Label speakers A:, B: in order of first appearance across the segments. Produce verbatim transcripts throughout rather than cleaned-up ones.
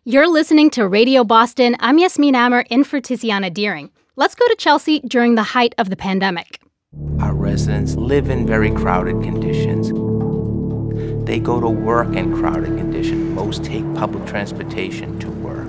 A: You're listening to Radio Boston. I'm Yasmin Amer in for Tiziana Deering. Let's go to Chelsea during the height of the pandemic.
B: Our residents live in very crowded conditions. They go to work in crowded conditions. Most take public transportation to work.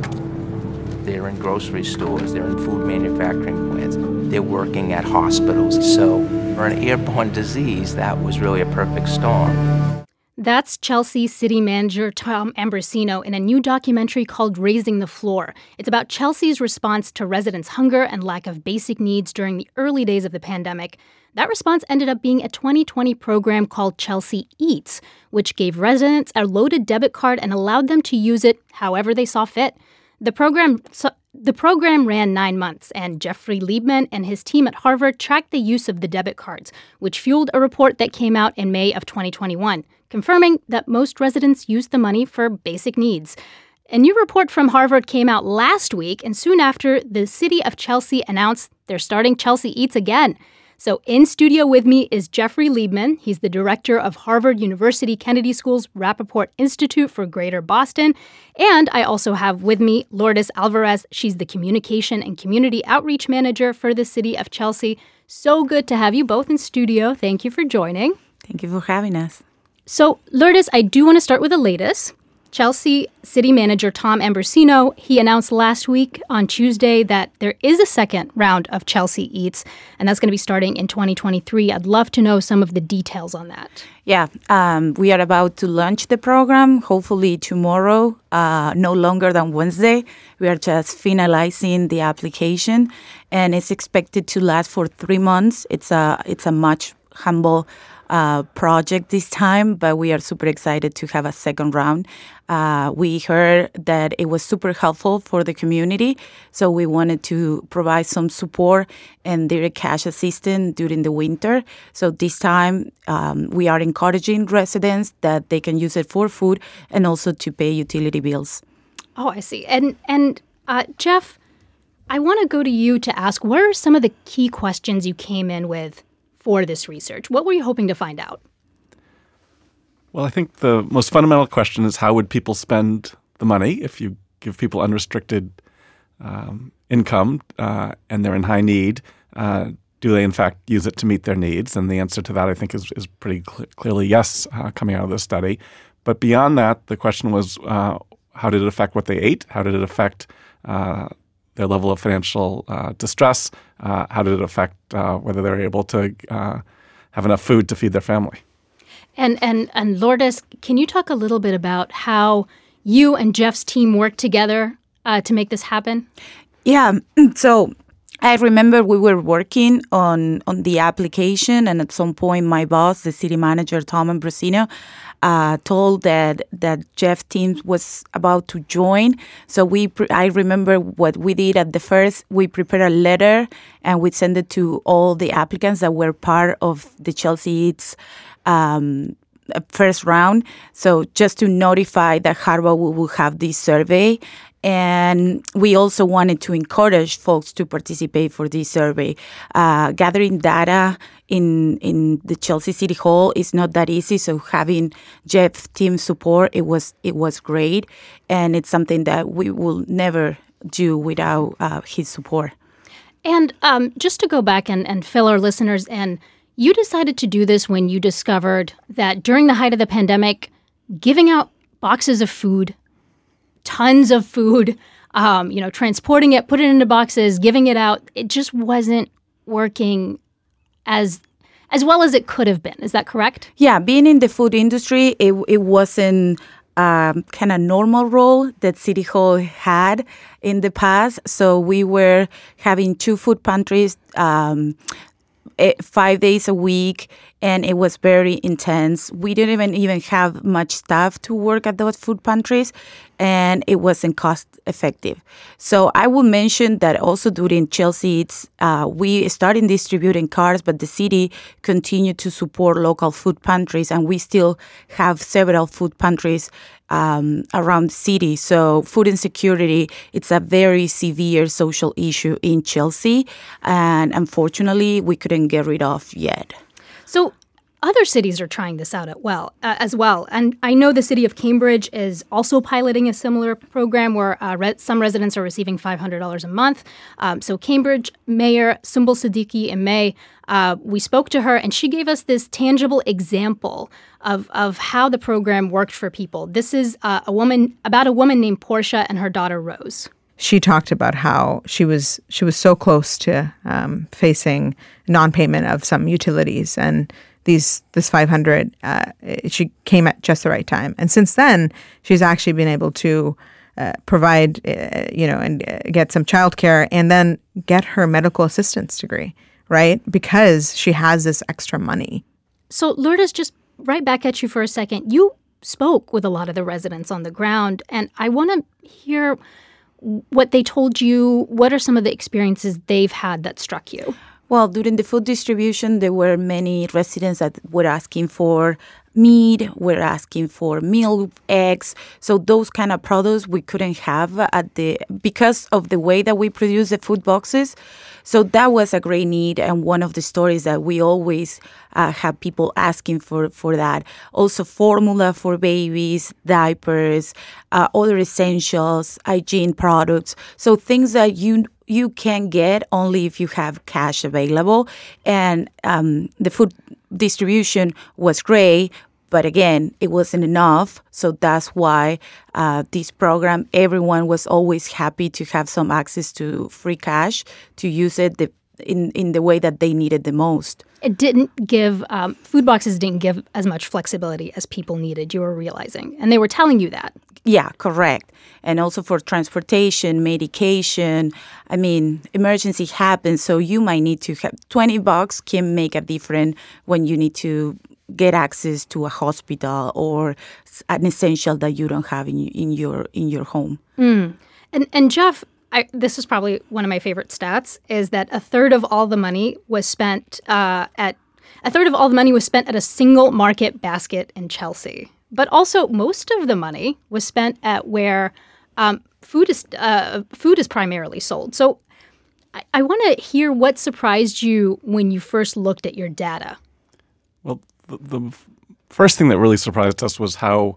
B: They're in grocery stores. They're in food manufacturing plants. They're working at hospitals. So for an airborne disease, that was really a perfect storm.
A: That's Chelsea City Manager Tom Ambrosino in a new documentary called Raising the Floor. It's about Chelsea's response to residents' hunger and lack of basic needs during the early days of the pandemic. That response ended up being a twenty twenty program called Chelsea Eats, which gave residents a loaded debit card and allowed them to use it however they saw fit. The program so, the program ran nine months, and Jeffrey Liebman and his team at Harvard tracked the use of the debit cards, which fueled a report that came out in May of twenty twenty-one, confirming that most residents used the money for basic needs. A new report from Harvard came out last week, and soon after, the city of Chelsea announced they're starting Chelsea Eats again. So in studio with me is Jeffrey Liebman. He's the director of Harvard University Kennedy School's Rappaport Institute for Greater Boston. And I also have with me Lourdes Alvarez. She's the communication and community outreach manager for the city of Chelsea. So good to have you both in studio. Thank you for joining.
C: Thank you for having us.
A: So, Lourdes, I do want to start with the latest. Chelsea City Manager Tom Ambrosino, he announced last week on Tuesday that there is a second round of Chelsea Eats, and that's going to be starting in twenty twenty-three. I'd love to know some of the details on that.
C: Yeah, um, we are about to launch the program, hopefully tomorrow, uh, no longer than Wednesday. We are just finalizing the application, and it's expected to last for three months. It's a, it's a much humble Uh, project this time, but we are super excited to have a second round. Uh, we heard that it was super helpful for the community, so we wanted to provide some support and direct cash assistance during the winter. So this time, um, we are encouraging residents that they can use it for food and also to pay utility bills.
A: Oh, I see. And, and uh, Jeff, I want to go to you to ask, what are some of the key questions you came in with for this research? What were you hoping to find out?
D: Well, I think the most fundamental question is, how would people spend the money if you give people unrestricted um, income uh, and they're in high need? Uh, do they, in fact, use it to meet their needs? And the answer to that, I think, is, is pretty cl- clearly yes, uh, coming out of this study. But beyond that, the question was, uh, how did it affect what they ate? How did it affect uh, their level of financial uh, distress? Uh, how did it affect uh, whether they're able to uh, have enough food to feed their family?
A: And, and and Lourdes, can you talk a little bit about how you and Jeff's team worked together uh, to make this happen?
C: Yeah, so I remember we were working on, on the application, and at some point my boss, the city manager, Tom Ambrosino, Uh, told that that Jeff team was about to join. So we, pre- I remember what we did at the first. We prepared a letter and we sent it to all the applicants that were part of the Chelsea Eats um, first round. So just to notify that Harvard will have this survey. And we also wanted to encourage folks to participate for this survey. Uh, gathering data in in the Chelsea City Hall is not that easy, so having Jeff's team support, it was it was great, and it's something that we will never do without uh, his support.
A: And um, just to go back and, and fill our listeners in, you decided to do this when you discovered that during the height of the pandemic, giving out boxes of food, tons of food, um, you know, transporting it, putting it into boxes, giving it out, it just wasn't working as as well as it could have been. Is that correct?
C: Yeah, being in the food industry, it it wasn't um, kind of normal role that City Hall had in the past. So we were having two food pantries um, five days a week, and it was very intense. We didn't even, even have much staff to work at those food pantries, and it wasn't cost effective. So I will mention that also during Chelsea Eats, uh, we started distributing cards, but the city continued to support local food pantries, and we still have several food pantries um, around the city. So food insecurity, it's a very severe social issue in Chelsea, and unfortunately, we couldn't get rid of yet.
A: So other cities are trying this out at well, uh, as well. And I know the city of Cambridge is also piloting a similar program where uh, re- some residents are receiving five hundred dollars a month. Um, so Cambridge Mayor Sumbul Siddiqui in May, uh, we spoke to her, and she gave us this tangible example of, of how the program worked for people. This is uh, a woman about a woman named Portia and her daughter Rose.
E: She talked about how she was she was so close to um, facing non-payment of some utilities, and these this five hundred uh, she came at just the right time. And since then, she's actually been able to uh, provide uh, you know and uh, get some childcare and then get her medical assistance degree, right? Because she has this extra money.
A: So Lourdes, just right back at you for a second. You spoke with a lot of the residents on the ground, and I want to hear what they told you. What are some of the experiences they've had that struck you?
C: Well, during the food distribution, there were many residents that were asking for meat, were asking for milk, eggs. So those kind of products we couldn't have at the because of the way that we produce the food boxes. So that was a great need, and one of the stories that we always uh, have people asking for, for that. Also formula for babies, diapers, uh, other essentials, hygiene products. So things that you you can get only if you have cash available. And um, the food distribution was great, but again, it wasn't enough. So that's why uh, this program, everyone was always happy to have some access to free cash to use it the, in, in the way that they needed the most.
A: It didn't give, um, food boxes didn't give as much flexibility as people needed, you were realizing. And they were telling you that.
C: Yeah, correct. And also for transportation, medication. I mean, emergency happens, so you might need to have twenty bucks can make a difference when you need to get access to a hospital or an essential that you don't have in, in your in your home.
A: Mm. And and Jeff, I, this is probably one of my favorite stats, is that a third of all the money was spent uh, at a third of all the money was spent at a single market basket in Chelsea. But also, most of the money was spent at where um, food is uh, food is primarily sold. So, I, I want to hear what surprised you when you first looked at your data.
D: Well, the, the first thing that really surprised us was how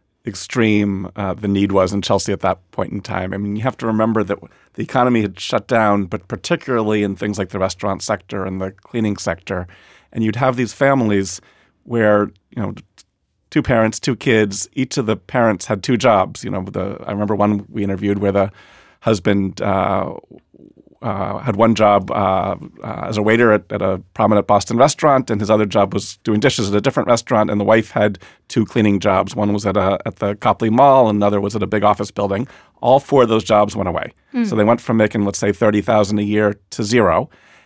D: extreme uh, the need was in Chelsea at that point in time. I mean, you have to remember that the economy had shut down, but particularly in things like the restaurant sector and the cleaning sector, and you'd have these families where you know. Two parents, two kids. Each of the parents had two jobs. You know, the I remember one we interviewed where the husband uh, uh, had one job uh, uh, as a waiter at, at a prominent Boston restaurant, and his other job was doing dishes at a different restaurant. And the wife had two cleaning jobs. One was at a at the Copley Mall, and another was at a big office building. All four of those jobs went away. Mm. So they went from making, let's say, thirty thousand dollars a year to zero.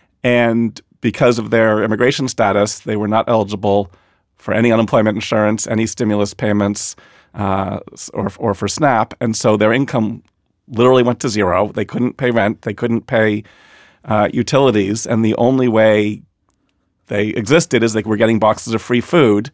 D: And because of their immigration status, they were not eligible for any unemployment insurance, any stimulus payments, uh, or or for SNAP. And so their income literally went to zero. They couldn't pay rent. They couldn't pay uh, utilities. And the only way they existed is they were getting boxes of free food.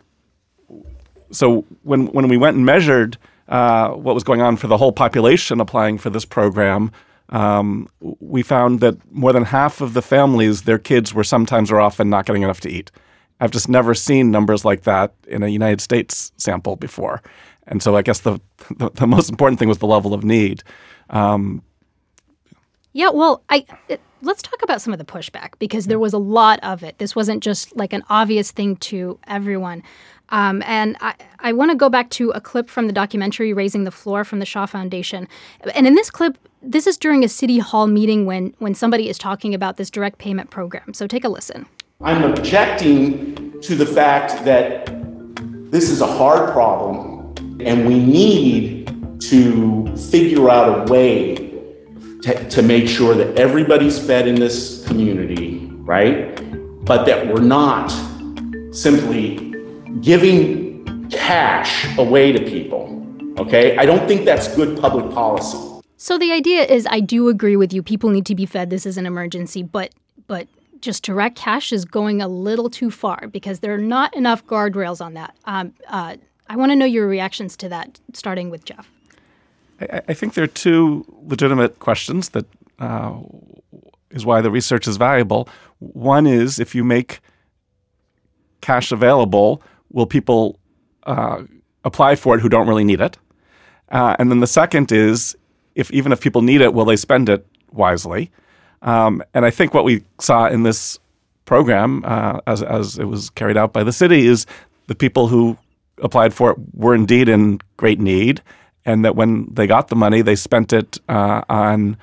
D: So when, when we went and measured uh, what was going on for the whole population applying for this program, um, we found that more than half of the families, their kids were sometimes or often not getting enough to eat. I've just never seen numbers like that in a United States sample before. And so I guess the the, the most important thing was the level of need. Um,
A: yeah, well, I it, let's talk about some of the pushback, because there was a lot of it. This wasn't just like an obvious thing to everyone. Um, and I, I want to go back to a clip from the documentary Raising the Floor from the Shaw Foundation. And in this clip, this is during a city hall meeting when when somebody is talking about this direct payment program. So take a listen.
F: I'm objecting to the fact that this is a hard problem, and we need to figure out a way to, to make sure that everybody's fed in this community, right? But that we're not simply giving cash away to people, okay? I don't think that's good public policy.
A: So the idea is, I do agree with you, people need to be fed, this is an emergency, but but just direct cash is going a little too far because there are not enough guardrails on that. Um, uh, I want to know your reactions to that, starting with Jeff.
D: I, I think there are two legitimate questions that uh, is why the research is valuable. One is if you make cash available, will people uh, apply for it who don't really need it? Uh, and then the second is, if even if people need it, will they spend it wisely? Um, and I think what we saw in this program, uh, as as it was carried out by the city, is the people who applied for it were indeed in great need, and that when they got the money, they spent it uh, on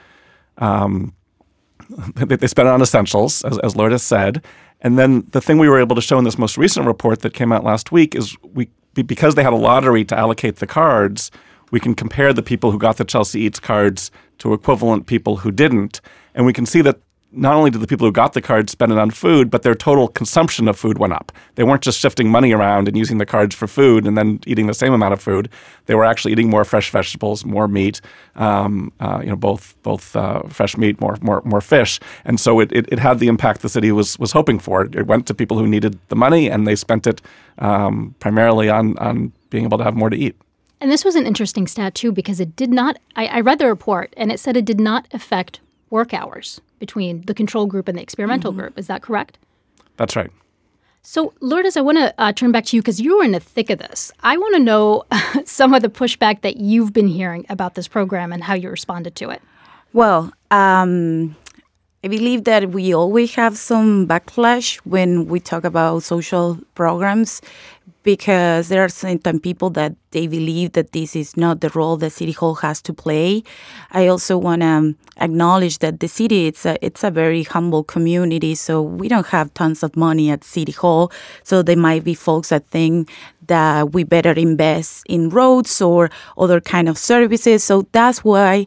D: um, they, they spent it on essentials, as, as Lourdes said. And then the thing we were able to show in this most recent report that came out last week is we because they had a lottery to allocate the cards, we can compare the people who got the Chelsea Eats cards to equivalent people who didn't. And we can see that not only did the people who got the cards spend it on food, but their total consumption of food went up. They weren't just shifting money around and using the cards for food and then eating the same amount of food. They were actually eating more fresh vegetables, more meat, um, uh, you know, both both uh, fresh meat, more more more fish. And so it, it it had the impact the city was was hoping for. It went to people who needed the money, and they spent it um, primarily on on being able to have more to eat.
A: And this was an interesting stat, too, because it did not, I, I read the report, and it said it did not affect work hours between the control group and the experimental mm-hmm. group. Is that correct?
D: That's right.
A: So, Lourdes, I want to uh, turn back to you because you were in the thick of this. I want to know some of the pushback that you've been hearing about this program and how you responded to it.
C: Well, um, I believe that we always have some backlash when we talk about social programs, because there are certain people that they believe that this is not the role that City Hall has to play. I also want to um, acknowledge that the city, it's a, it's a very humble community, so we don't have tons of money at City Hall. So there might be folks that think that we better invest in roads or other kind of services. So that's why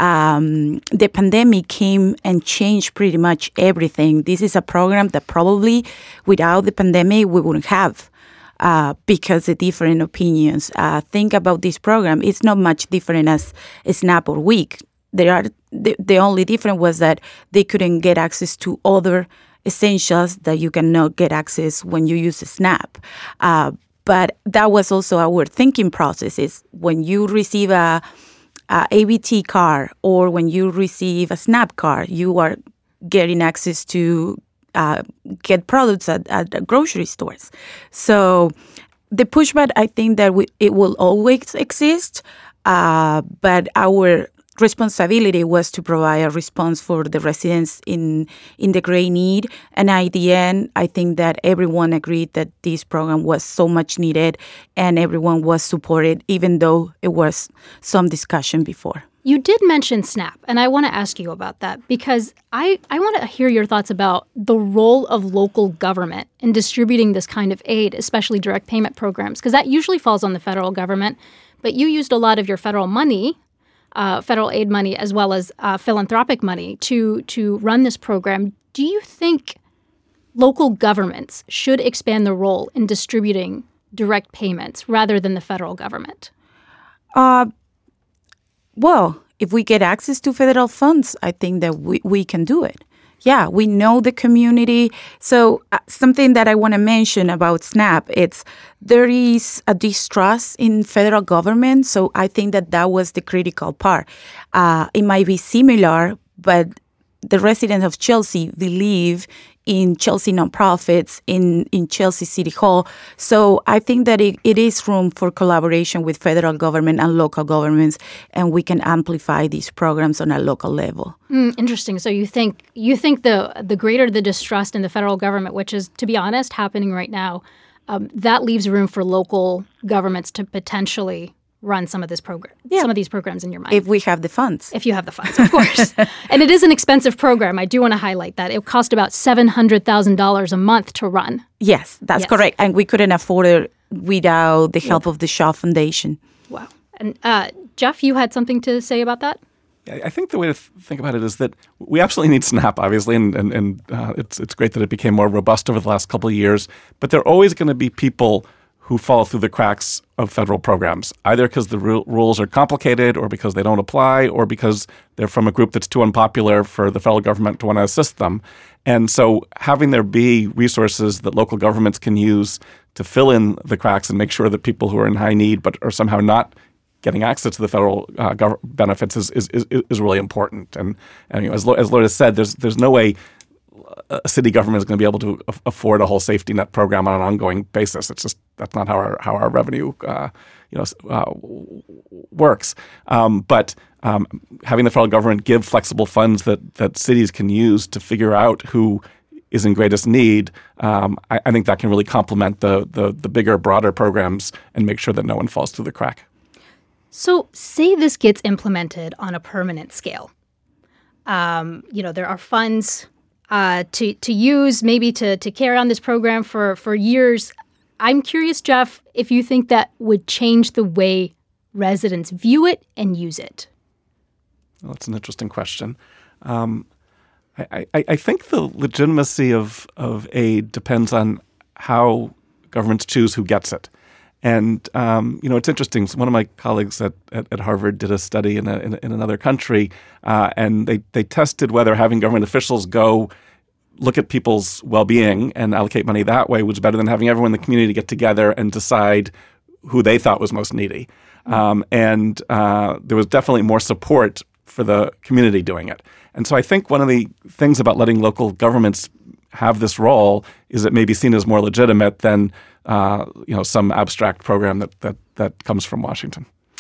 C: um, the pandemic came and changed pretty much everything. This is a program that probably without the pandemic we wouldn't have. Uh, because of different opinions. Uh, think about this program. It's not much different as SNAP or WIC. There are the, the only difference was that they couldn't get access to other essentials that you cannot get access when you use SNAP. Uh, but that was also our thinking process. Is when you receive a, a A B T card or when you receive a SNAP card, you are getting access to Uh, get products at, at grocery stores. So the pushback, I think that we, it will always exist, uh, but our responsibility was to provide a response for the residents in in the great need. And at the end, I think that everyone agreed that this program was so much needed and everyone was supported, even though it was some discussion before.
A: You did mention SNAP, and I want to ask you about that because I, I want to hear your thoughts about the role of local government in distributing this kind of aid, especially direct payment programs, because that usually falls on the federal government. But you used a lot of your federal money, uh, federal aid money, as well as uh, philanthropic money to, to run this program. Do you think local governments should expand their role in distributing direct payments rather than the federal government?
C: Uh Well, if we get access to federal funds, I think that we, we can do it. Yeah, we know the community. So uh, something that I want to mention about SNAP, it's there is a distrust in federal government. So I think that that was the critical part. Uh, it might be similar, but the residents of Chelsea believe in Chelsea nonprofits, in, in Chelsea City Hall. So I think that it, it is room for collaboration with federal government and local governments, and we can amplify these programs on a local level.
A: Mm, interesting. So you think you think the the greater the distrust in the federal government, which is, to be honest, happening right now, um, that leaves room for local governments to potentially run some of this program, yeah. some of these programs in your mind.
C: If we have the funds.
A: If you have the funds, of course. And it is an expensive program. I do want to highlight that. It cost about seven hundred thousand dollars a month to run.
C: Yes, that's yes. correct. And we couldn't afford it without the help yeah. of the Shaw Foundation.
A: Wow. And uh, Jeff, you had something to say about that?
D: I think the way to th- think about it is that we absolutely need SNAP, obviously, and, and, and uh, it's, it's great that it became more robust over the last couple of years. But there are always going to be people who fall through the cracks of federal programs, either because the ru- rules are complicated or because they don't apply or because they're from a group that's too unpopular for the federal government to want to assist them. And so having there be resources that local governments can use to fill in the cracks and make sure that people who are in high need but are somehow not getting access to the federal uh, gov- benefits is, is is is really important. And, and you know, as, as Lourdes said, there's there's no way a city government is going to be able to a- afford a whole safety net program on an ongoing basis. It's just that's not how our how our revenue uh, you know uh, works. Um, but um, having the federal government give flexible funds that that cities can use to figure out who is in greatest need, um, I, I think that can really complement the, the the bigger, broader programs and make sure that no one falls through the crack.
A: So say this gets implemented on a permanent scale. Um, you know, there are funds uh, to to use, maybe to to carry on this program for, for years. I'm curious, Jeff, if you think that would change the way residents view it and use it.
D: Well, that's an interesting question. Um, I, I, I think the legitimacy of, of aid depends on how governments choose who gets it. And, um, you know, it's interesting. One of my colleagues at, at, at Harvard did a study in, a, in, in another country, uh, and they, they tested whether having government officials go look at people's well-being and allocate money that way was better than having everyone in the community get together and decide who they thought was most needy. Um, and uh, there was definitely more support for the community doing it. And so I think one of the things about letting local governments have this role is it may be seen as more legitimate than uh, you know some abstract program that that that comes from Washington.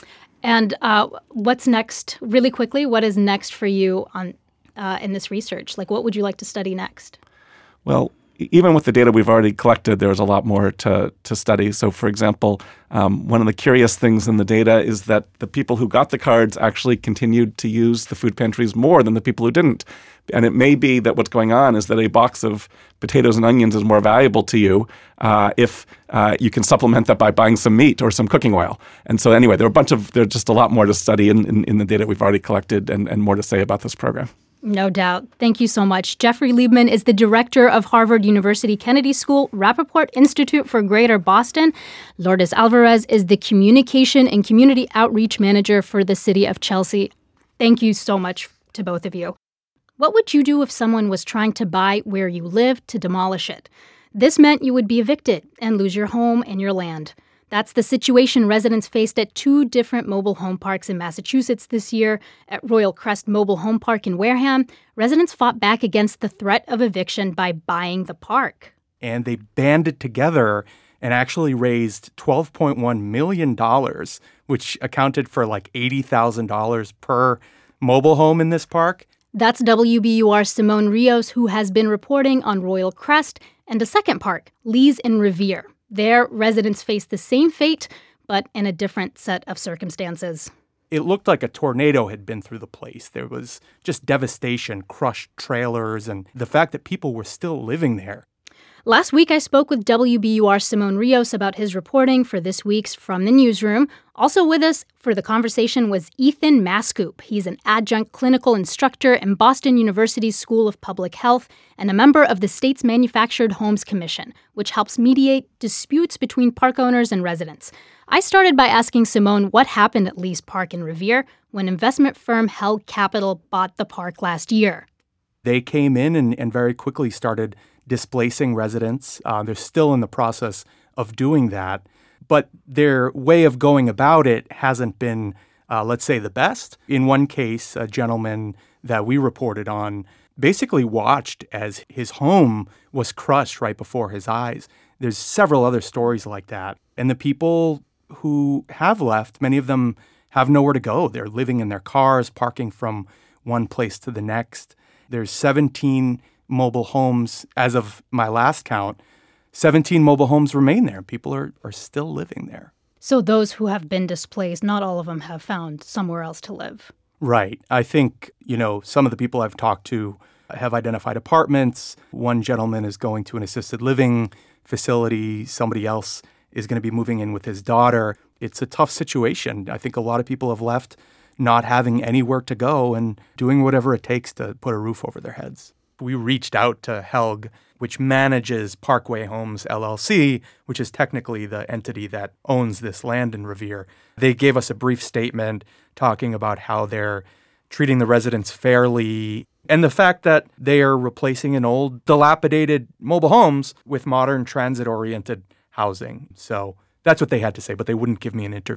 A: And uh, what's next? Really quickly, what is next for you on uh, in this research? Like, what would you like to study next?
D: Well, even with the data we've already collected, there's a lot more to to study. So, for example, um, one of the curious things in the data is that the people who got the cards actually continued to use the food pantries more than the people who didn't. And it may be that what's going on is that a box of potatoes and onions is more valuable to you uh, if uh, you can supplement that by buying some meat or some cooking oil. And so anyway, there are a bunch of there's just a lot more to study in, in, in the data we've already collected and, and more to say about this program.
A: No doubt. Thank you so much. Jeffrey Liebman is the director of Harvard University Kennedy School Rappaport Institute for Greater Boston. Lourdes Alvarez is the communication and community outreach manager for the city of Chelsea. Thank you so much to both of you. What would you do if someone was trying to buy where you live to demolish it? This meant you would be evicted and lose your home and your land. That's the situation residents faced at two different mobile home parks in Massachusetts this year. At Royal Crest Mobile Home Park in Wareham, residents fought back against the threat of eviction by buying the park.
G: And they banded together and actually raised twelve point one million dollars, which accounted for like eighty thousand dollars per mobile home in this park.
A: That's W B U R's Simone Rios, who has been reporting on Royal Crest and a second park, Lees in Revere. There, residents faced the same fate, but in a different set of circumstances.
G: It looked like a tornado had been through the place. There was just devastation, crushed trailers, and the fact that people were still living there.
A: Last week, I spoke with W B U R's Simone Rios about his reporting for this week's From the Newsroom. Also with us for the conversation was Ethan Mascoop. He's an adjunct clinical instructor in Boston University's School of Public Health and a member of the state's Manufactured Homes Commission, which helps mediate disputes between park owners and residents. I started by asking Simone what happened at Lees Park in Revere when investment firm Held Capital bought the park last year.
G: They came in and, and very quickly started displacing residents. Uh, they're still in the process of doing that. But their way of going about it hasn't been, uh, let's say, the best. In one case, a gentleman that we reported on basically watched as his home was crushed right before his eyes. There's several other stories like that. And the people who have left, many of them have nowhere to go. They're living in their cars, parking from one place to the next. There's seventeen mobile homes, as of my last count, seventeen mobile homes remain there. People are, are still living there.
A: So those who have been displaced, not all of them have found somewhere else to live.
G: Right. I think, you know, some of the people I've talked to have identified apartments. One gentleman is going to an assisted living facility. Somebody else is going to be moving in with his daughter. It's a tough situation. I think a lot of people have left not having anywhere to go and doing whatever it takes to put a roof over their heads. We reached out to Helg, which manages Parkway Homes, L L C, which is technically the entity that owns this land in Revere. They gave us a brief statement talking about how they're treating the residents fairly and the fact that they are replacing an old, dilapidated mobile homes with modern transit-oriented housing. So that's what they had to say, but they wouldn't give me an interview.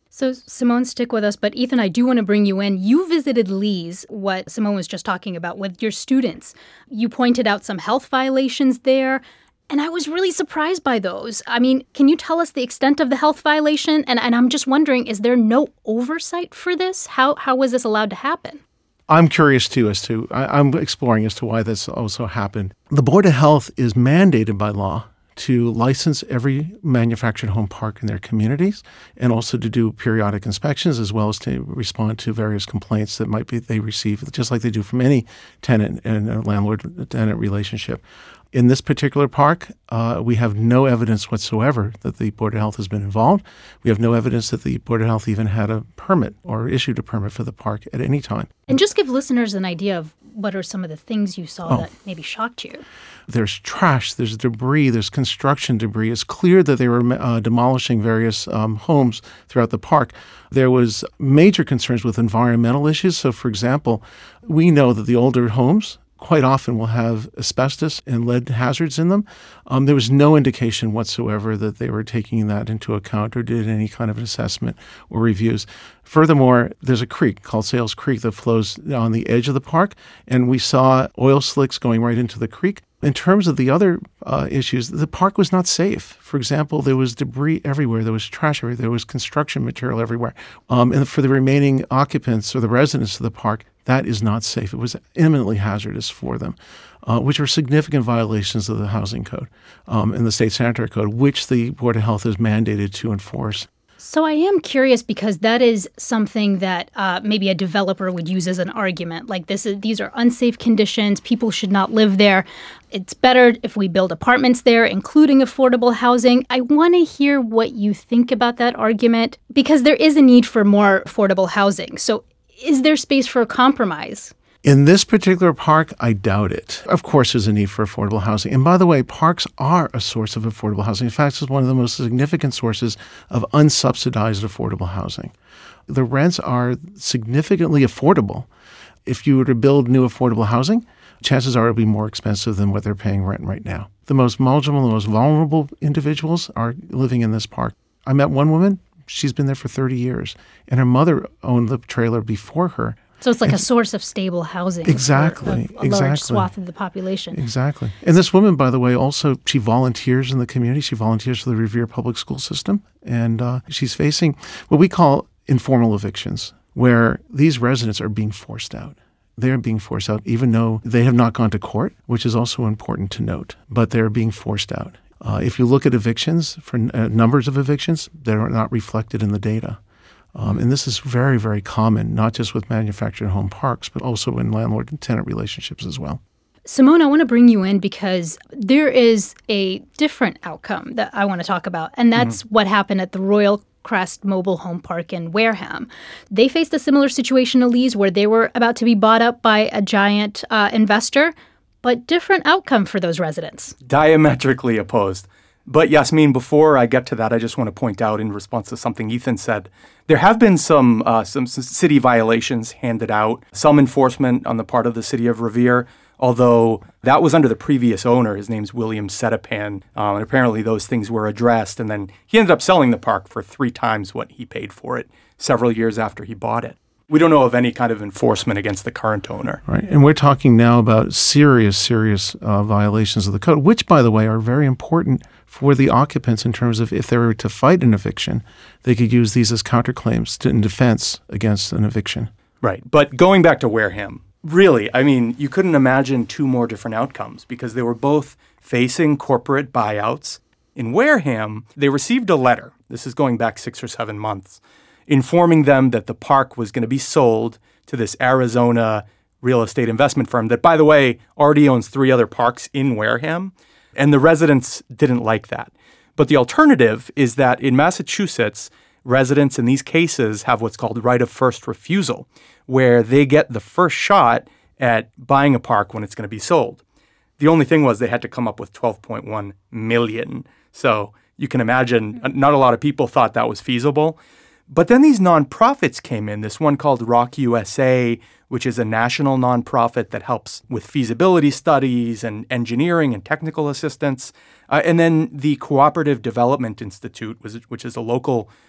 A: So, Simone, stick with us. But, Ethan, I do want to bring you in. You visited Lee's, what Simone was just talking about, with your students. You pointed out some health violations there, and I was really surprised by those. I mean, can you tell us the extent of the health violation? And, and I'm just wondering, is there no oversight for this? How How was this allowed to happen?
H: I'm curious, too, as to, I, I'm exploring as to why this also happened. The Board of Health is mandated by law to license every manufactured home park in their communities and also to do periodic inspections as well as to respond to various complaints that might be they receive, just like they do from any tenant and a landlord-tenant relationship. In this particular park, uh, we have no evidence whatsoever that the Board of Health has been involved. We have no evidence that the Board of Health even had a permit or issued a permit for the park at any time.
A: And just give listeners an idea of what are some of the things you saw oh. that maybe shocked you.
H: There's trash, there's debris, there's construction debris. It's clear that they were uh, demolishing various um, homes throughout the park. There was major concerns with environmental issues. So, for example, we know that the older homes quite often will have asbestos and lead hazards in them. Um, there was no indication whatsoever that they were taking that into account or did any kind of an assessment or reviews. Furthermore, there's a creek called Sales Creek that flows on the edge of the park, and we saw oil slicks going right into the creek. In terms of the other uh, issues, the park was not safe. For example, there was debris everywhere. There was trash everywhere. There was construction material everywhere. Um, and for the remaining occupants or the residents of the park, that is not safe. It was eminently hazardous for them, uh, which are significant violations of the housing code um, and the state sanitary code, which the Board of Health is mandated to enforce.
A: So I am curious because that is something that uh, maybe a developer would use as an argument. Like this is, these are unsafe conditions. People should not live there. It's better if we build apartments there, including affordable housing. I want to hear what you think about that argument because there is a need for more affordable housing. So is there space for a compromise?
H: In this particular park, I doubt it. Of course, there's a need for affordable housing. And by the way, parks are a source of affordable housing. In fact, it's one of the most significant sources of unsubsidized affordable housing. The rents are significantly affordable. If you were to build new affordable housing, chances are it'll be more expensive than what they're paying rent right now. The most vulnerable, the most vulnerable individuals are living in this park. I met one woman. She's been there for thirty years, and her mother owned the trailer before her.
A: So it's like
H: and
A: a source of stable housing
H: exactly,
A: for a, a
H: exactly.
A: large swath of the population.
H: Exactly. And this woman, by the way, also, she volunteers in the community. She volunteers for the Revere Public School System. And uh, she's facing what we call informal evictions, where these residents are being forced out. They are being forced out, even though they have not gone to court, which is also important to note. But they're being forced out. Uh, if you look at evictions, for uh, numbers of evictions, they're not reflected in the data. Um, and this is very, very common, not just with manufactured home parks, but also in landlord and tenant relationships as well.
A: Simone, I want to bring you in because there is a different outcome that I want to talk about, and that's mm-hmm. what happened at the Royal Crest Mobile Home Park in Wareham. They faced a similar situation to Lee's where they were about to be bought up by a giant uh, investor, but different outcome for those residents.
G: Diametrically opposed. But Yasmin, before I get to that, I just want to point out in response to something Ethan said, there have been some uh, some city violations handed out, some enforcement on the part of the city of Revere, although that was under the previous owner. His name's William Setapan, um, and apparently those things were addressed, and then he ended up selling the park for three times what he paid for it several years after he bought it. We don't know of any kind of enforcement against the current owner.
H: Right. And we're talking now about serious, serious uh, violations of the code, which, by the way, are very important for the occupants in terms of if they were to fight an eviction, they could use these as counterclaims to, in defense against an eviction.
G: Right. But going back to Wareham, really, I mean, you couldn't imagine two more different outcomes because they were both facing corporate buyouts. In Wareham, they received a letter. This is going back six or seven months. Informing them that the park was going to be sold to this Arizona real estate investment firm that, by the way, already owns three other parks in Wareham. And the residents didn't like that. But the alternative is that in Massachusetts, residents in these cases have what's called right of first refusal, where they get the first shot at buying a park when it's going to be sold. The only thing was they had to come up with twelve point one million dollars. So you can imagine not a lot of people thought that was feasible. But then these nonprofits came in, this one called Rock U S A, which is a national nonprofit that helps with feasibility studies and engineering and technical assistance. Uh, and then the Cooperative Development Institute, which is a local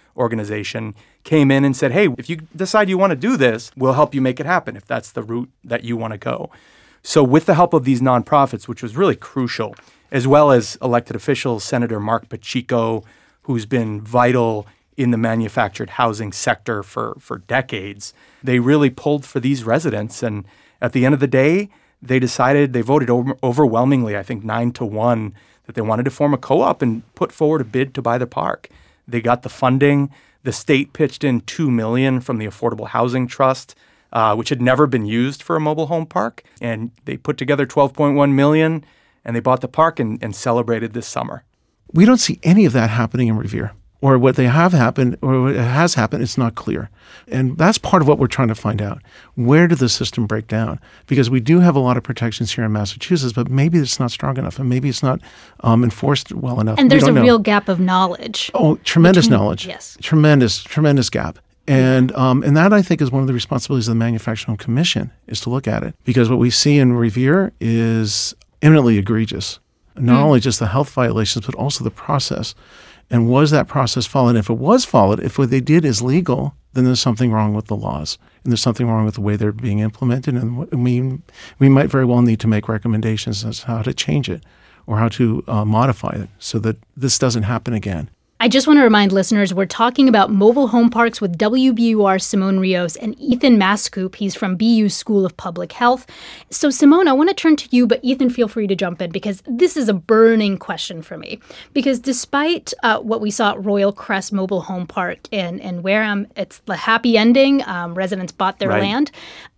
G: organization, came in and said, hey, if you decide you want to do this, we'll help you make it happen if that's the route that you want to go. So with the help of these nonprofits, which was really crucial, as well as elected officials, Senator Mark Pacheco, who's been vital in the manufactured housing sector for, for decades, they really pulled for these residents. And at the end of the day, they decided, they voted over, overwhelmingly, I think nine to one, that they wanted to form a co-op and put forward a bid to buy the park. They got the funding. The state pitched in two million dollars from the Affordable Housing Trust, uh, which had never been used for a mobile home park. And they put together twelve point one million dollars, and they bought the park and, and celebrated this summer.
H: We don't see any of that happening in Revere. Or what they have happened, or what has happened, it's not clear. And that's part of what we're trying to find out. Where did the system break down? Because we do have a lot of protections here in Massachusetts, but maybe it's not strong enough, and maybe it's not um, enforced well enough.
A: And there's a
H: know.
A: real gap of knowledge.
H: Oh, tremendous
A: between,
H: knowledge.
A: Yes.
H: Tremendous, tremendous gap. And um, and that, I think, is one of the responsibilities of the Manufacturing Commission, is to look at it. Because what we see in Revere is eminently egregious. Not mm. only just the health violations, but also the process. And was that process followed? If it was followed, if what they did is legal, then there's something wrong with the laws. And there's something wrong with the way they're being implemented. And we, we might very well need to make recommendations as to how to change it or how to uh, modify it so that this doesn't happen again.
A: I just want to remind listeners, we're talking about mobile home parks with W B U R Simone Rios and Ethan Mascoop. He's from B U's School of Public Health. So, Simone, I want to turn to you, but Ethan, feel free to jump in because this is a burning question for me. Because despite uh, what we saw at Royal Crest Mobile Home Park in, in Wareham, it's the happy ending. Um, residents bought their
G: right.
A: land.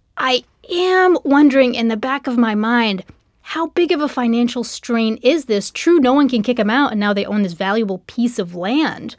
A: I am wondering in the back of my mind, how big of a financial strain is this? True, no one can kick them out, and now they own this valuable piece of land.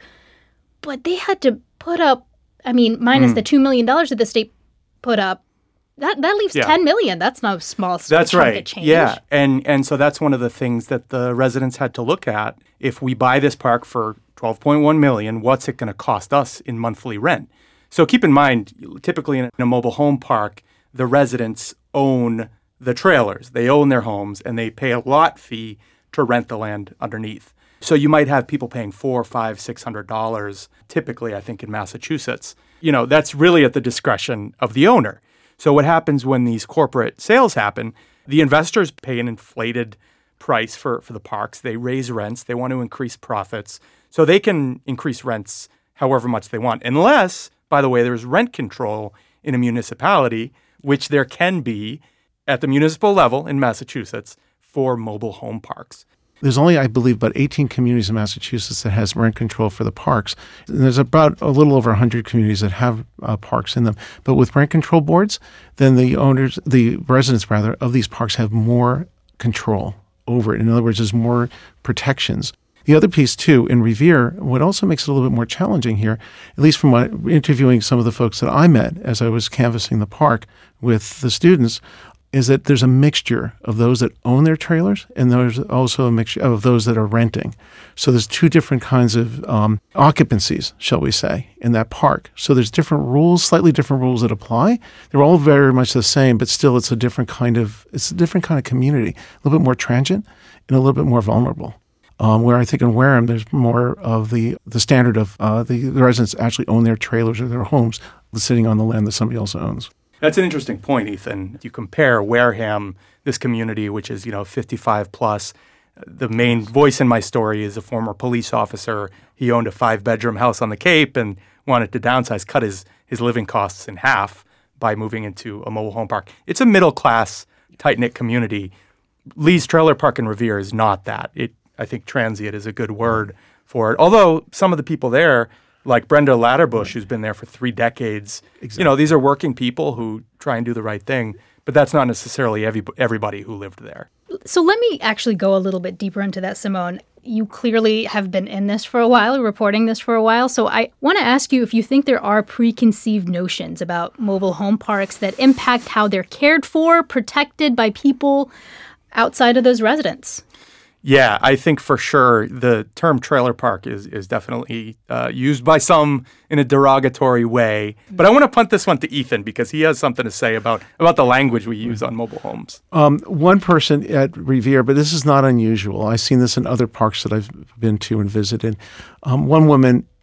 A: But they had to put up, I mean, minus mm. the two million dollars that the state put up, that that leaves yeah. ten million dollars. That's not a small
G: That's
A: chunk
G: right.
A: of change.
G: Yeah, and, and so that's one of the things that the residents had to look at. If we buy this park for twelve point one million dollars, what's it going to cost us in monthly rent? So keep in mind, typically in a mobile home park, the residents own the trailers. They own their homes, and they pay a lot fee to rent the land underneath. So you might have people paying four, five, six hundred dollars. Typically, I think in Massachusetts, you know, that's really at the discretion of the owner. So what happens when these corporate sales happen? The investors pay an inflated price for for the parks. They raise rents. They want to increase profits, so they can increase rents however much they want, unless, by the way, there's rent control in a municipality, which there can be at the municipal level in Massachusetts for mobile home parks.
H: There's only, I believe, about eighteen communities in Massachusetts that has rent control for the parks. And there's about a little over one hundred communities that have uh, parks in them. But with rent control boards, then the owners, the residents rather, of these parks have more control over it. In other words, there's more protections. The other piece, too, in Revere, what also makes it a little bit more challenging here, at least from what, interviewing some of the folks that I met as I was canvassing the park with the students, is that there's a mixture of those that own their trailers and there's also a mixture of those that are renting. So there's two different kinds of um, occupancies, shall we say, in that park. So there's different rules, slightly different rules that apply. They're all very much the same, but still it's a different kind of, it's a different kind of community, a little bit more transient and a little bit more vulnerable. Um, where I think in Wareham, there's more of the, the standard of uh, the, the residents actually own their trailers or their homes sitting on the land that somebody else owns.
G: That's an interesting point, Ethan. You compare Wareham, this community, which is, you know, fifty-five plus. The main voice in my story is a former police officer. He owned a five-bedroom house on the Cape and wanted to downsize, cut his, his living costs in half by moving into a mobile home park. It's a middle-class, tight-knit community. Lee's Trailer Park in Revere is not that. It, I think transient is a good word for it. Although some of the people there, like Brenda Latterbush, who's been there for three decades. Exactly. You know, these are working people who try and do the right thing, but that's not necessarily every, everybody who lived there.
A: So let me actually go a little bit deeper into that, Simone. You clearly have been in this for a while, reporting this for a while. So I want to ask you if you think there are preconceived notions about mobile home parks that impact how they're cared for, protected by people outside of those residents.
G: Yeah, I think for sure the term trailer park is is definitely uh, used by some in a derogatory way. But I want to punt this one to Ethan because he has something to say about, about the language we use on mobile homes.
H: Um, one person at Revere, but this is not unusual. I've seen this in other parks that I've been to and visited. Um, one woman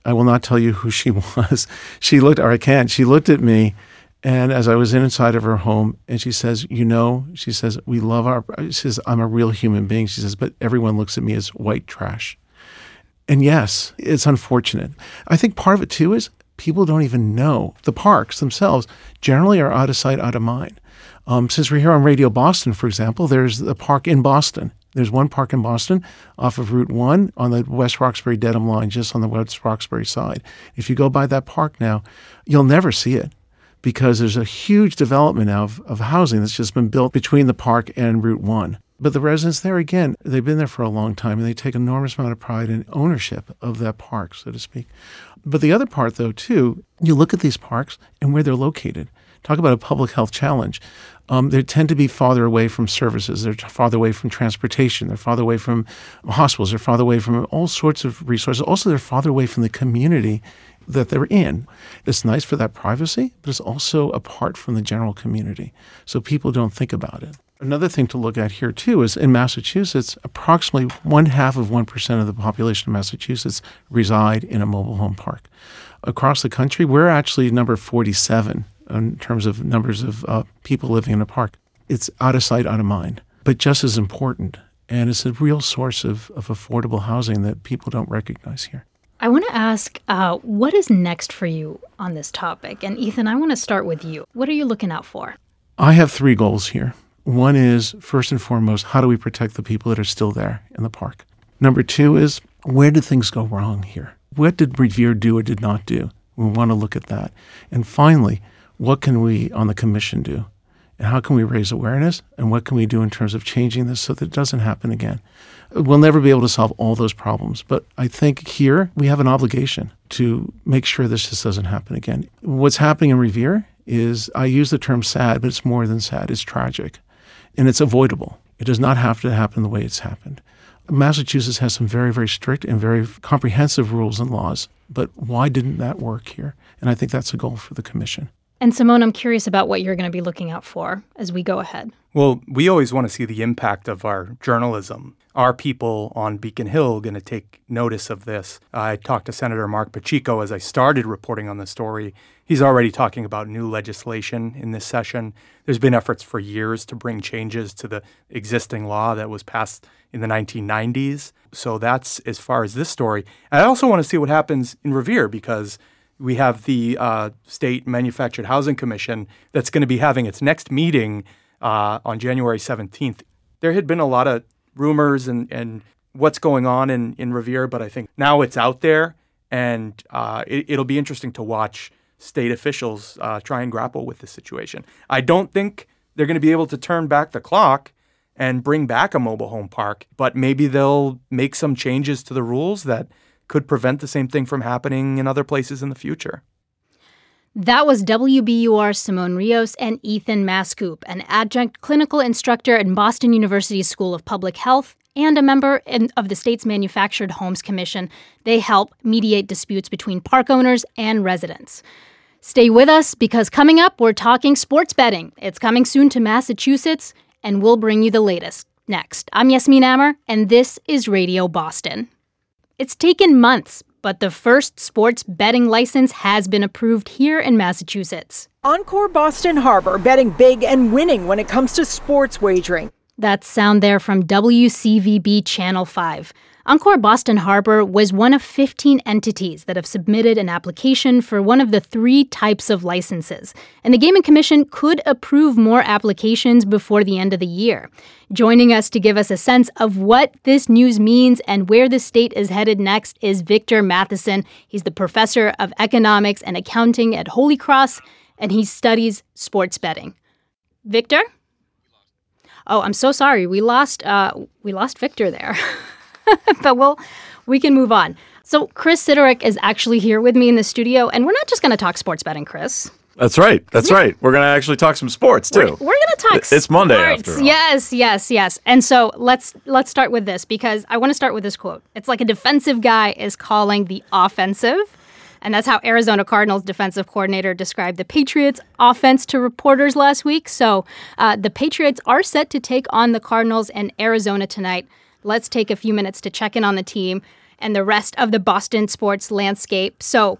H: I will not tell you who she was. She looked, or I can't, she looked at me, and as I was inside of her home, and she says, you know, she says, we love our, she says, I'm a real human being. She says, but everyone looks at me as white trash. And yes, it's unfortunate. I think part of it too is people don't even know. The parks themselves generally are out of sight, out of mind. Um, since we're here on Radio Boston, for example, there's a park in Boston. There's one park in Boston off of Route one on the West Roxbury-Dedham line, just on the West Roxbury side. If you go by that park now, you'll never see it because there's a huge development now of, of housing that's just been built between the park and Route one. But the residents there, again, they've been there for a long time, and they take an enormous amount of pride in ownership of that park, so to speak. But the other part, though, too, you look at these parks and where they're located. Talk about a public health challenge. Um, they tend to be farther away from services. They're farther away from transportation. They're farther away from hospitals. They're farther away from all sorts of resources. Also, they're farther away from the community that they're in. It's nice for that privacy, but it's also apart from the general community. So people don't think about it. Another thing to look at here, too, is in Massachusetts, approximately one half of one percent of the population of Massachusetts reside in a mobile home park. Across the country, we're actually number forty-seven in terms of numbers of uh, people living in a park. It's out of sight, out of mind, but just as important. And it's a real source of, of affordable housing that people don't recognize here.
A: I want to ask, uh, what is next for you on this topic? And Ethan, I want to start with you. What are you looking out for?
H: I have three goals here. One is, first and foremost, how do we protect the people that are still there in the park? Number two is, where did things go wrong here? What did Revere do or did not do? We want to look at that. And finally, what can we on the commission do? And how can we raise awareness? And what can we do in terms of changing this so that it doesn't happen again? We'll never be able to solve all those problems. But I think here we have an obligation to make sure this just doesn't happen again. What's happening in Revere is, I use the term sad, but it's more than sad. It's tragic. And it's avoidable. It does not have to happen the way it's happened. Massachusetts has some very, very strict and very comprehensive rules and laws. But why didn't that work here? And I think that's a goal for the commission.
A: And Simone, I'm curious about what you're going to be looking out for as we go ahead.
G: Well, we always want to see the impact of our journalism. Are people on Beacon Hill going to take notice of this? I talked to Senator Mark Pacheco as I started reporting on the story. He's already talking about new legislation in this session. There's been efforts for years to bring changes to the existing law that was passed in the nineteen nineties. So that's as far as this story. And I also want to see what happens in Revere, because we have the uh, State Manufactured Housing Commission that's going to be having its next meeting uh, on January seventeenth. There had been a lot of rumors and, and what's going on in, in Revere, but I think now it's out there, and uh, it, it'll be interesting to watch state officials uh, try and grapple with this situation. I don't think they're going to be able to turn back the clock and bring back a mobile home park, but maybe they'll make some changes to the rules that could prevent the same thing from happening in other places in the future.
A: That was W B U R Simone Rios and Ethan Mascoop, an adjunct clinical instructor in Boston University's School of Public Health and a member in, of the state's Manufactured Homes Commission. They help mediate disputes between park owners and residents. Stay with us, because coming up, we're talking sports betting. It's coming soon to Massachusetts, and we'll bring you the latest. Next, I'm Yasmin Amer, and this is Radio Boston. It's taken months, but the first sports betting license has been approved here in Massachusetts.
I: Encore Boston Harbor, betting big and winning when it comes to sports wagering.
A: That sound there from W C V B Channel five. Encore Boston Harbor was one of fifteen entities that have submitted an application for one of the three types of licenses, and the Gaming Commission could approve more applications before the end of the year. Joining us to give us a sense of what this news means and where the state is headed next is Victor Matheson. He's the professor of economics and accounting at Holy Cross, and he studies sports betting. Victor? Oh, I'm so sorry. We lost uh, we lost Victor there. But we'll, we can move on. So Chris Sidorick is actually here with me in the studio, and we're not just going to talk sports betting, Chris.
J: That's right. That's right. We're going to actually talk some sports, too.
A: We're, we're going to talk
J: It's Monday,
A: sports.
J: after all.
A: Yes, yes, yes. And so let's let's start with this, because I want to start with this quote. It's like a defensive guy is calling the offensive. And that's how Arizona Cardinals defensive coordinator described the Patriots' offense to reporters last week. So uh, the Patriots are set to take on the Cardinals in Arizona tonight. Let's take a few minutes to check in on the team. and the rest of the Boston sports landscape. So,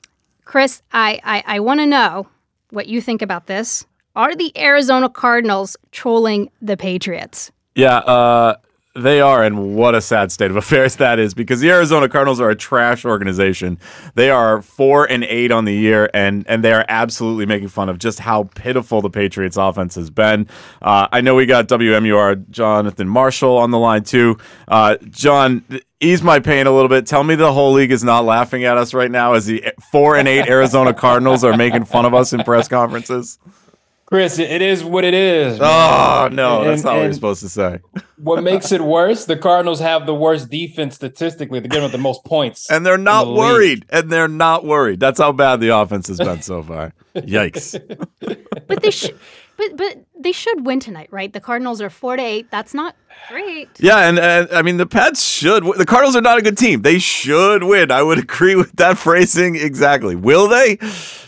A: Chris, I, I, I want to know what you think about this. Are the Arizona Cardinals trolling the Patriots?
J: Yeah, uh, they are, and what a sad state of affairs that is, because the Arizona Cardinals are a trash organization. They are four and eight on the year, and and they are absolutely making fun of just how pitiful the Patriots' offense has been. Uh, I know we got W M U R Jonathan Marshall on the line too. Uh, John, ease my pain a little bit. Tell me the whole league is not laughing at us right now as the four and eight Arizona Cardinals are making fun of us in press conferences.
K: Chris, it is what it is. Man.
J: Oh, no,
K: and,
J: that's not
K: and
J: what you're supposed to say.
K: What makes it worse, the Cardinals have the worst defense statistically. They're giving up the most points.
J: And they're not
K: the
J: worried.
K: league.
J: And they're not worried. That's how bad the offense has been so far. Yikes.
A: But they should but but they should win tonight, right? The Cardinals are four to eight. That's not great.
J: Yeah, and, and I mean, the Pats should. The Cardinals are not a good team. They should win. I would agree with that phrasing exactly. Will they?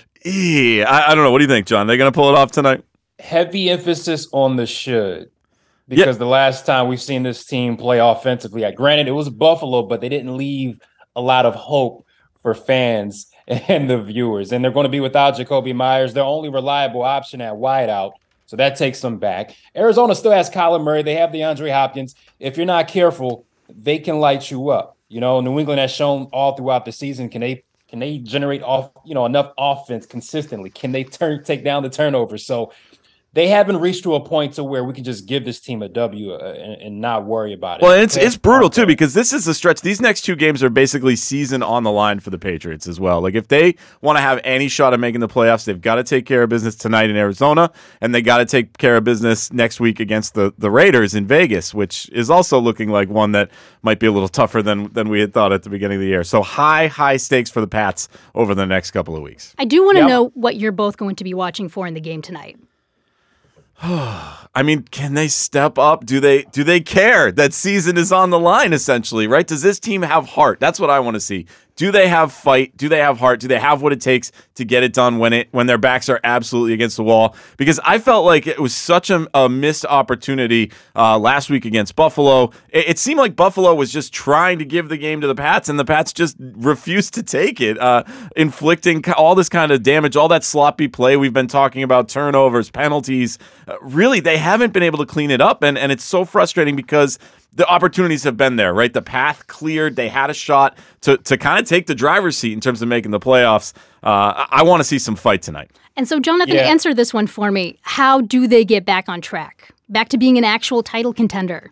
J: Yeah, I, I don't know. What do you think, John? Are they going to pull it off tonight?
K: Heavy emphasis on the should, because
J: Yeah.
K: the last time we've seen this team play offensively, yeah, granted it was Buffalo, but they didn't leave a lot of hope for fans and the viewers. And they're going to be without Jacoby Myers, their only reliable option at wideout. So that takes them back. Arizona still has Kyler Murray. They have DeAndre Hopkins. If you're not careful, they can light you up. You know, New England has shown all throughout the season, can they can they generate off, you know, enough offense consistently? Can they turn take down the turnovers? So they haven't reached to a point to where we can just give this team a W uh, and, and not worry about it.
J: Well, it's it's brutal too, because this is a stretch. These next two games are basically season on the line for the Patriots as well. Like, if they want to have any shot at making the playoffs, they've got to take care of business tonight in Arizona, and they got to take care of business next week against the, the Raiders in Vegas, which is also looking like one that might be a little tougher than than we had thought at the beginning of the year. So high, high stakes for the Pats over the next couple of weeks.
A: I do want to
K: Yep.
A: know what you're both going to be watching for in the game tonight.
J: I mean, can they step up? Do they do they care that season is on the line, essentially, right? Does this team have heart? That's what I want to see. Do they have fight? Do they have heart? Do they have what it takes to get it done when it when their backs are absolutely against the wall? Because I felt like it was such a, a missed opportunity uh, last week against Buffalo. It, it seemed like Buffalo was just trying to give the game to the Pats, and the Pats just refused to take it, uh, inflicting all this kind of damage, all that sloppy play we've been talking about, turnovers, penalties. Uh, really, they haven't been able to clean it up, and, and it's so frustrating because the opportunities have been there, right? The path cleared. They had a shot to to kind of take the driver's seat in terms of making the playoffs. Uh, I, I want to see some fight tonight.
A: And so, Jonathan,
K: Yeah.
A: answer this one for me. How do they get back on track? Back to being an actual title contender?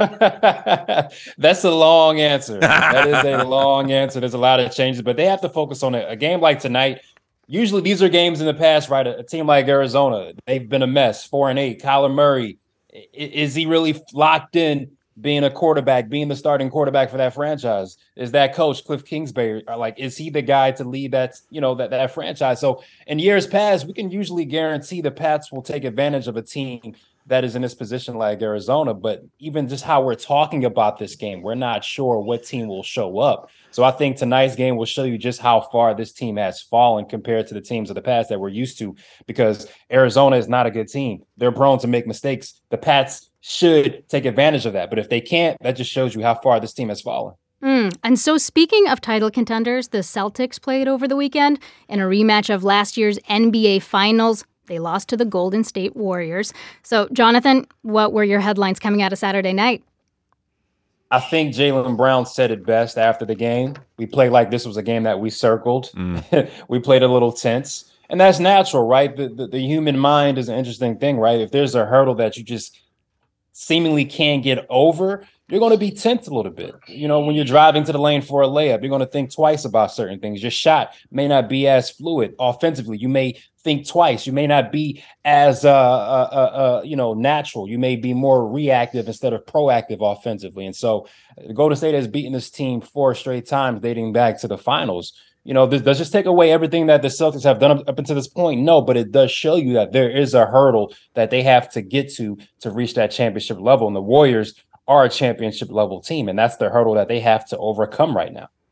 K: That's a long answer. That is a long answer. There's a lot of changes, but they have to focus on it. A game like tonight, usually these are games in the past, right? A, a team like Arizona, they've been a mess, four and eight. Kyler Murray, i- is he really locked in being a quarterback, being the starting quarterback for that franchise? Is that coach Cliff Kingsbury, or like, is he the guy to lead that, you know, that, that franchise? So in years past, we can usually guarantee the Pats will take advantage of a team that is in this position like Arizona. But even just how we're talking about this game, we're not sure what team will show up. So I think tonight's game will show you just how far this team has fallen compared to the teams of the past that we're used to, because Arizona is not a good team. They're prone to make mistakes. The Pats should take advantage of that. But if they can't, that just shows you how far this team has fallen.
A: Mm. And so, speaking of title contenders, the Celtics played over the weekend in a rematch of last year's N B A Finals. They lost to the Golden State Warriors. So, Jonathan, what were your headlines coming out of Saturday night?
K: I think Jaylen Brown said it best after the game. We played like this was a game that we circled. Mm. We played a little tense. And that's natural, right? The, the, the human mind is an interesting thing, right? If there's a hurdle that you just seemingly can't get over, you're going to be tense a little bit. You know, when you're driving to the lane for a layup, you're going to think twice about certain things. Your shot may not be as fluid offensively. You may think twice. You may not be as, uh, uh, uh, uh, you know, natural. You may be more reactive instead of proactive offensively. And so Golden State has beaten this team four straight times dating back to the finals. You know, this does just take away everything that the Celtics have done up, up until this point. No, but it does show you that there is a hurdle that they have to get to to reach that championship level. And the Warriors are a championship level team, and that's the hurdle that they have to overcome right now.
A: And how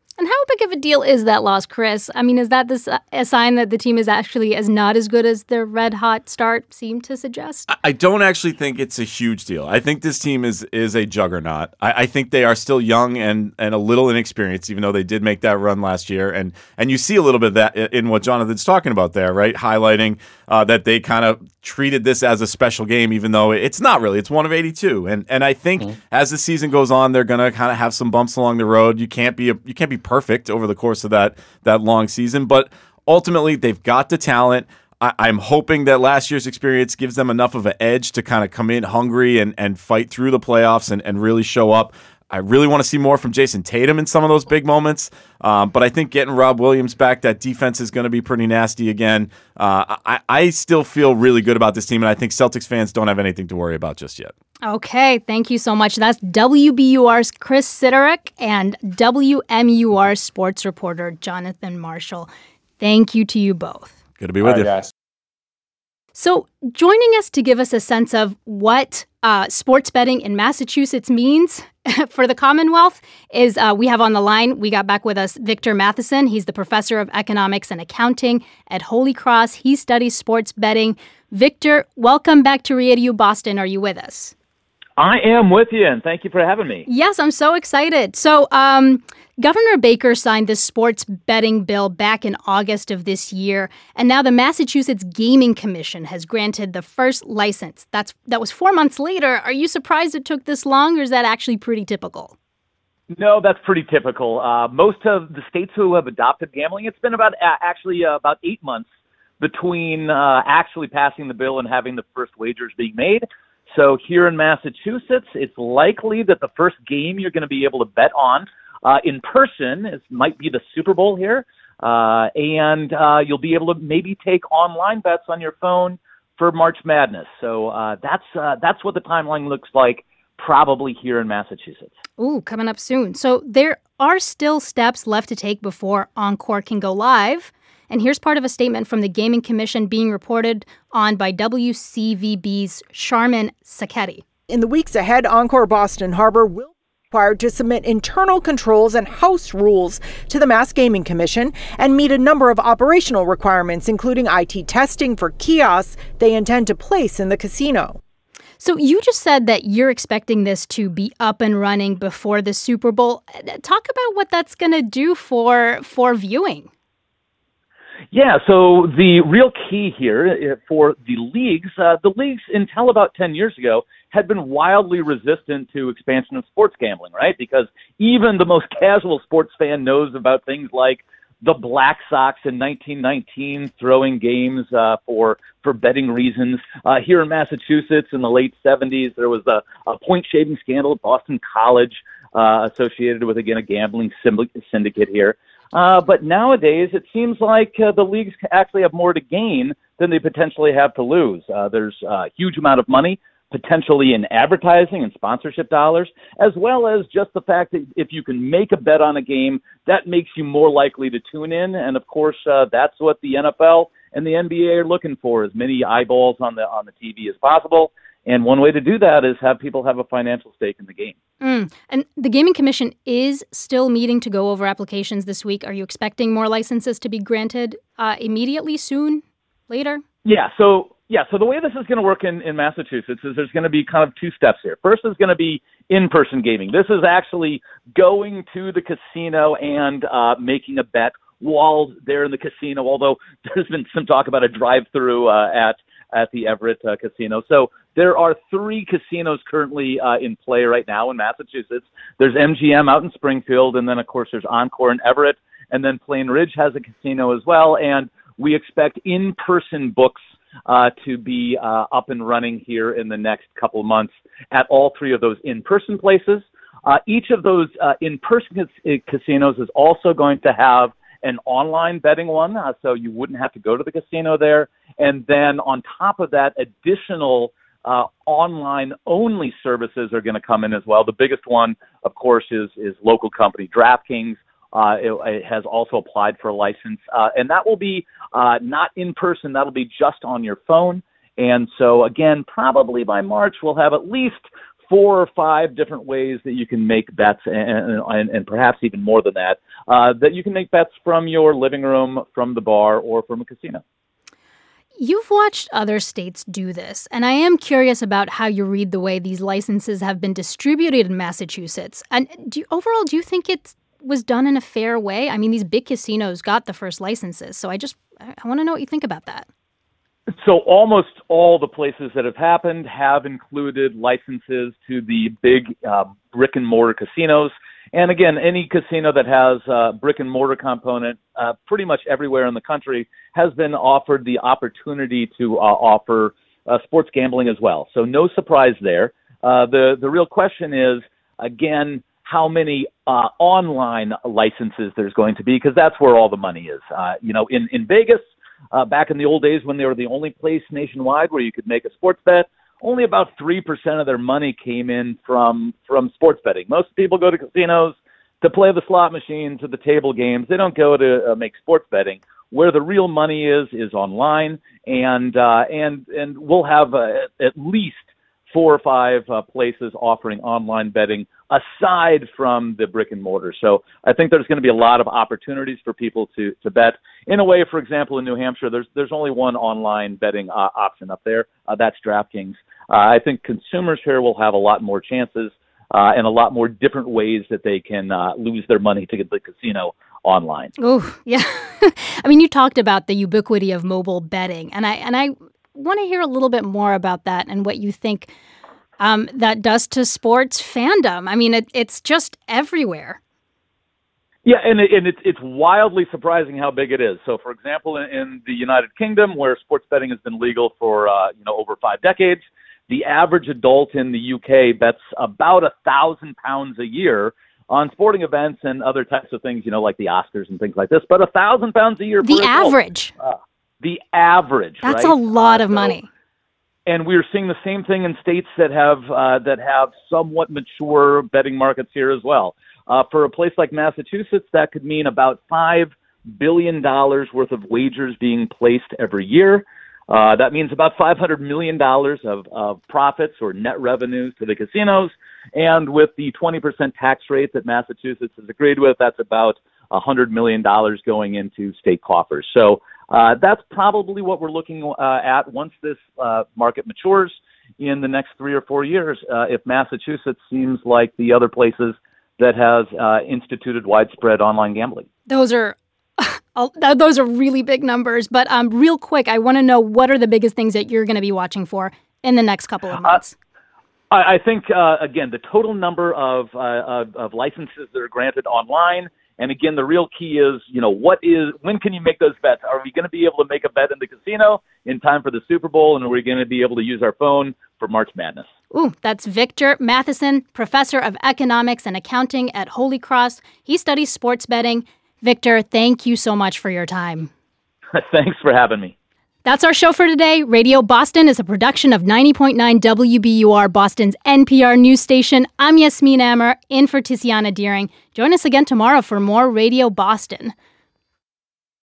A: big of a deal is that loss, Chris? I mean, is that this a sign that the team is actually as not as good as their red-hot start seemed to suggest?
J: I don't actually think it's a huge deal. I think this team is is a juggernaut. I, I think they are still young and, and a little inexperienced, even though they did make that run last year. And and you see a little bit of that in what Jonathan's talking about there, right? Highlighting uh, that they kind of treated this as a special game, even though it's not really. It's one of eighty-two. And and I think mm-hmm. as the season goes on, they're going to kind of have some bumps along the road. You can't be a, you can't be perfect over the course of that that long season, but ultimately they've got the talent. I, I'm hoping that last year's experience gives them enough of an edge to kind of come in hungry and, and fight through the playoffs and, and really show up. I really want to see more from Jason Tatum in some of those big moments, um, but I think getting Rob Williams back, that defense is going to be pretty nasty again. Uh, I, I still feel really good about this team, and I think Celtics fans don't have anything to worry about just yet.
A: Okay, thank you so much. That's W B U R's Chris Sidorik and W M U R sports reporter Jonathan Marshall. Thank you to you both.
J: Good to be with
K: All
J: you.
K: Right, guys.
A: So joining us to give us a sense of what uh, sports betting in Massachusetts means for the Commonwealth is uh, we have on the line, we got back with us Victor Matheson. He's the professor of economics and accounting at Holy Cross. He studies sports betting. Victor, welcome back to Radio Boston. Are you with us?
L: I am with you, and thank you for having me.
A: Yes, I'm so excited. So um, Governor Baker signed this sports betting bill back in August of this year, and now the Massachusetts Gaming Commission has granted the first license. That's That was four months later. Are you surprised it took this long, or is that actually pretty typical?
L: No, that's pretty typical. Uh, most of the states who have adopted gambling, it's been about uh, actually uh, about eight months between uh, actually passing the bill and having the first wagers being made. So here in Massachusetts, it's likely that the first game you're going to be able to bet on uh, in person is, might be the Super Bowl here, uh, and uh, you'll be able to maybe take online bets on your phone for March Madness. So uh, that's uh, that's what the timeline looks like probably here in Massachusetts.
A: Ooh, coming up soon. So there are still steps left to take before Encore can go live. And here's part of a statement from the Gaming Commission being reported on by W C V B's Sharmin Saketi.
I: In the weeks ahead, Encore Boston Harbor will be required to submit internal controls and house rules to the Mass Gaming Commission and meet a number of operational requirements, including I T testing for kiosks they intend to place in the casino.
A: So you just said that you're expecting this to be up and running before the Super Bowl. Talk about what that's going to do for for viewing.
L: Yeah, so the real key here for the leagues, uh, the leagues until about ten years ago had been wildly resistant to expansion of sports gambling, right? Because even the most casual sports fan knows about things like the Black Sox in nineteen nineteen throwing games uh, for for betting reasons. Uh, here in Massachusetts in the late seventies, there was a, a point-shaving scandal at Boston College uh, associated with, again, a gambling syndicate here. Uh, but nowadays, it seems like uh, the leagues actually have more to gain than they potentially have to lose. Uh, there's a huge amount of money potentially in advertising and sponsorship dollars, as well as just the fact that if you can make a bet on a game, that makes you more likely to tune in. And, of course, uh, that's what the N F L and the N B A are looking for, as many eyeballs on the on the T V as possible. And one way to do that is have people have a financial stake in the game.
A: Mm. And the Gaming Commission is still meeting to go over applications this week. Are you expecting more licenses to be granted uh, immediately, soon, later?
L: Yeah, so yeah, so the way this is going to work in, in Massachusetts is there's going to be kind of two steps here. First is going to be in-person gaming. This is actually going to the casino and uh, making a bet while they're in the casino, although there's been some talk about a drive-through uh, at at the Everett uh, Casino. So there are three casinos currently uh, in play right now in Massachusetts. There's M G M out in Springfield, and then, of course, there's Encore in Everett, and then Plain Ridge has a casino as well, and we expect in-person books uh, to be uh, up and running here in the next couple of months at all three of those in-person places. Uh, each of those uh, in-person cas- casinos is also going to have an online betting one, uh, so you wouldn't have to go to the casino there. And then on top of that, additional uh, online-only services are going to come in as well. The biggest one, of course, is is local company DraftKings. Uh, it, it has also applied for a license, uh, and that will be uh, not in person. That'll be just on your phone. And so, again, probably by March, we'll have at least four or five different ways that you can make bets, and, and, and perhaps even more than that, uh, that you can make bets from your living room, from the bar, or from a casino.
A: You've watched other states do this, and I am curious about how you read the way these licenses have been distributed in Massachusetts. And do you, overall, do you think it was done in a fair way? I mean, these big casinos got the first licenses, so I just I want to know what you think about that.
L: So almost all the places that have happened have included licenses to the big uh, brick and mortar casinos. And again, any casino that has a brick and mortar component, uh, pretty much everywhere in the country, has been offered the opportunity to uh, offer uh, sports gambling as well. So no surprise there. Uh, the, the real question is, again, how many uh, online licenses there's going to be, because that's where all the money is. Uh, you know, in, in Vegas, Uh, back in the old days when they were the only place nationwide where you could make a sports bet, only about three percent of their money came in from from sports betting. Most people go to casinos to play the slot machines or the table games. They don't go to uh, make sports betting. Where the real money is is online, and uh, and and we'll have uh, at least four or five uh, places offering online betting aside from the brick and mortar. So I think there's going to be a lot of opportunities for people to to bet. In a way, for example, in New Hampshire, there's there's only one online betting uh, option up there. Uh, that's DraftKings. Uh, I think consumers here will have a lot more chances uh, and a lot more different ways that they can uh, lose their money to get the casino online.
A: Oh, yeah. I mean, you talked about the ubiquity of mobile betting, and I and I want to hear a little bit more about that and what you think um, that does to sports fandom. I mean, it, it's just everywhere.
L: Yeah, and, it, and it's it's wildly surprising how big it is. So, for example, in, in the United Kingdom, where sports betting has been legal for uh, you know over five decades, the average adult in the U K bets about a thousand pounds a year on sporting events and other types of things, you know, like the Oscars and things like this. But a thousand pounds a year.
A: The
L: per
A: average.
L: Adult, uh, the average.
A: That's
L: right?
A: a lot
L: uh,
A: of
L: so,
A: money.
L: And we're seeing the same thing in states that have uh, that have somewhat mature betting markets here as well. Uh, for a place like Massachusetts, that could mean about five billion dollars worth of wagers being placed every year. Uh, that means about five hundred million dollars of, of profits or net revenues to the casinos. And with the twenty percent tax rate that Massachusetts has agreed with, that's about one hundred million dollars going into state coffers. So uh, that's probably what we're looking uh, at once this uh, market matures in the next three or four years, uh, if Massachusetts seems like the other places that has uh, instituted widespread online gambling.
A: Those are those are really big numbers. But um, real quick, I want to know, what are the biggest things that you're going to be watching for in the next couple of months?
L: Uh, I, I think, uh, again, the total number of, uh, of of licenses that are granted online. And again, the real key is, you know, what is when can you make those bets? Are we going to be able to make a bet in the casino in time for the Super Bowl? And are we going to be able to use our phone for March Madness?
A: Ooh, that's Victor Matheson, professor of economics and accounting at Holy Cross. He studies sports betting. Victor, thank you so much for your time.
L: Thanks for having me.
A: That's our show for today. Radio Boston is a production of ninety point nine W B U R, Boston's N P R news station. I'm Yasmin Amer, in for Tiziana Deering. Join us again tomorrow for more Radio Boston.